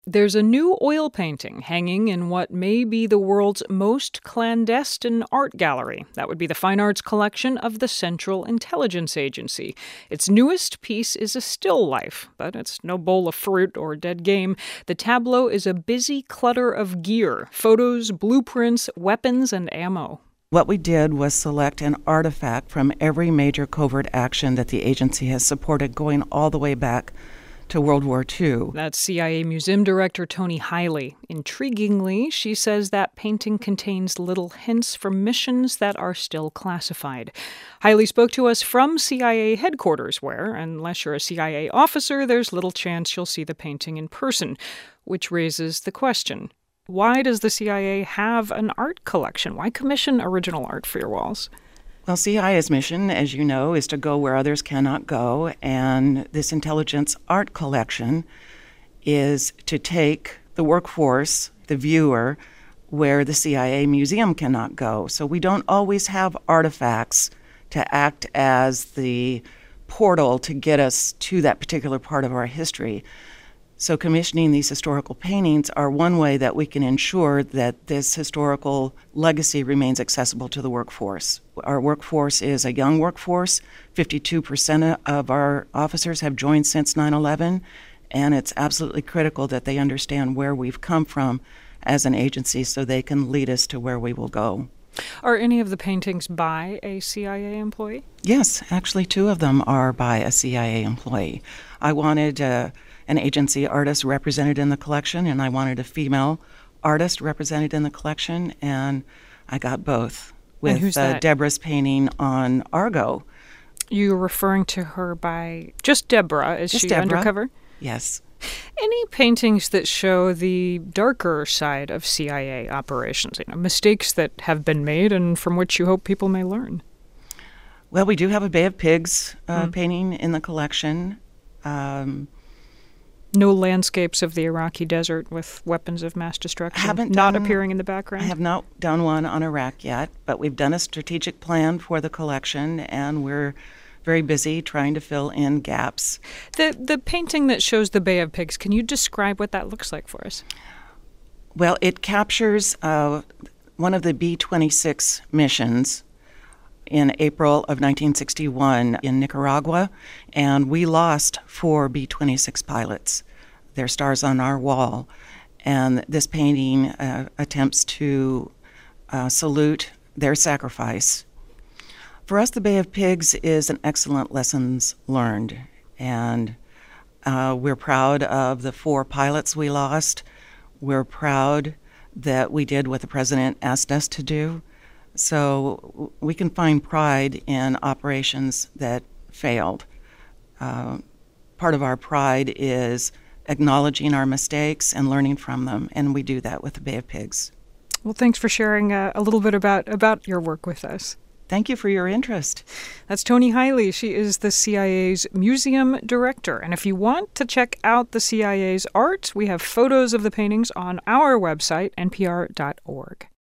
There's a new oil painting hanging in what may be the world's most clandestine art gallery. That would be the Fine Arts Collection of the Central Intelligence Agency. Its newest piece is a still life, but it's no bowl of fruit or dead game. The tableau is a busy clutter of gear, photos, blueprints, weapons, and ammo. What we did was select an artifact from every major covert action that the agency has supported going all the way back to World War II. That's CIA Museum Director Toni Hiley. Intriguingly, she says that painting contains little hints from missions that are still classified. Hiley spoke to us from CIA headquarters, where, unless you're a CIA officer, there's little chance you'll see the painting in person, which raises the question, why does the CIA have an art collection? Why commission original art for your walls? Well, CIA's mission, as you know, is to go where others cannot go, and this intelligence art collection is to take the workforce, the viewer, where the CIA museum cannot go. So we don't always have artifacts to act as the portal to get us to that particular part of our history. So commissioning these historical paintings are one way that we can ensure that this historical legacy remains accessible to the workforce. Our workforce is a young workforce. 52% of our officers have joined since 9/11, and it's absolutely critical that they understand where we've come from as an agency so they can lead us to where we will go. Are any of the paintings by a CIA employee? Yes, actually 2 of them are by a CIA employee. I wanted an agency artist represented in the collection, and I wanted a female artist represented in the collection, and I got both with who's that? Deborah's painting on Argo. You're referring to her by just Deborah. Is Just she Deborah. undercover? Yes. Any paintings that show the darker side of CIA operations, mistakes that have been made and from which you hope people may learn? Well, we do have a Bay of Pigs painting in the collection. No landscapes of the Iraqi desert with weapons of mass destruction appearing in the background? I have not done one on Iraq yet, but we've done a strategic plan for the collection, and we're very busy trying to fill in gaps. The painting that shows the Bay of Pigs, can you describe what that looks like for us? Well, it captures one of the B-26 missions in April of 1961 in Nicaragua, and we lost 4 B-26 pilots. Their stars on our wall. And this painting attempts to salute their sacrifice. For us, the Bay of Pigs is an excellent lessons learned, and we're proud of the 4 pilots we lost. We're proud that we did what the president asked us to do. So we can find pride in operations that failed. Part of our pride is acknowledging our mistakes and learning from them, and we do that with the Bay of Pigs. Well, thanks for sharing a little bit about your work with us. Thank you for your interest. That's Toni Hiley. She is the CIA's museum director. And if you want to check out the CIA's art, we have photos of the paintings on our website, npr.org.